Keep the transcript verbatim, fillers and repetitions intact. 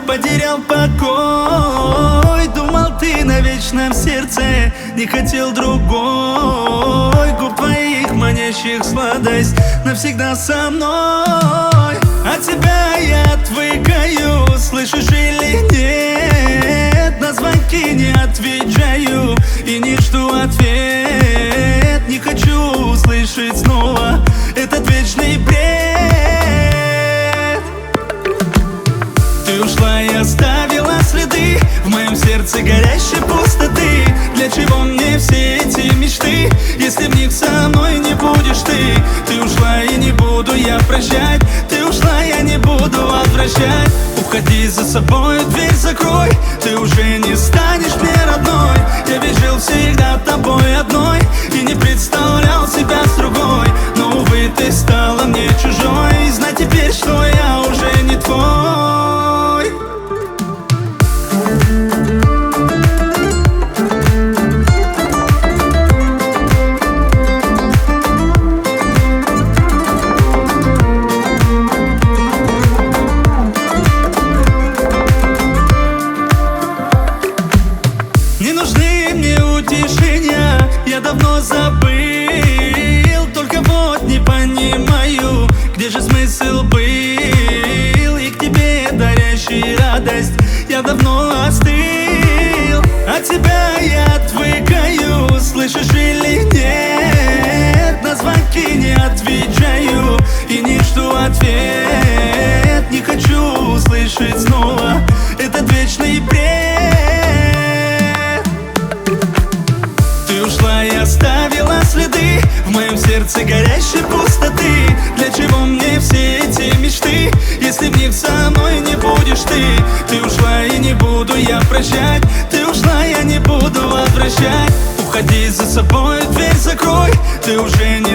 потерял покой. Думал, ты навечно в сердце, не хотел другой. Губ твоих манящих сладость навсегда со мной. От тебя я отвыкаю, слышишь или нет? На звонки не отвечаю и не жду ответ. Не хочу услышать снова этот вечный бред. Ты ушла и оставила следы в моем сердце горящей пустоты. Для чего мне все эти мечты, если в них со мной не будешь ты? Ты ушла и не буду я прощать. Ты ушла, я не буду возвращать. Уходи, за собой дверь закрой. Ты уже не станешь мне родной. Я ведь жил всегда тобой одной и не представлял себя с другой. Но, увы, ты стала мне чужой. Знай теперь, что я уже не твой. Не нужны мне утешения, я давно забыл. Только вот не понимаю, где же смысл был. И к тебе дарящий радость я давно остыл. От тебя я отвыкаю, слышишь или нет? На звонки не отвечаю и не жду ответ. Не хочу услышать снова этот вечный бред. Ты ушла и оставила следы в моем сердце горящей пустоты. Для чего мне все эти мечты, если в них со мной не будешь ты? Ты ушла и не буду я прощать. Ты ушла, я не буду возвращать. Уходи, за собой дверь закрой. Ты уже не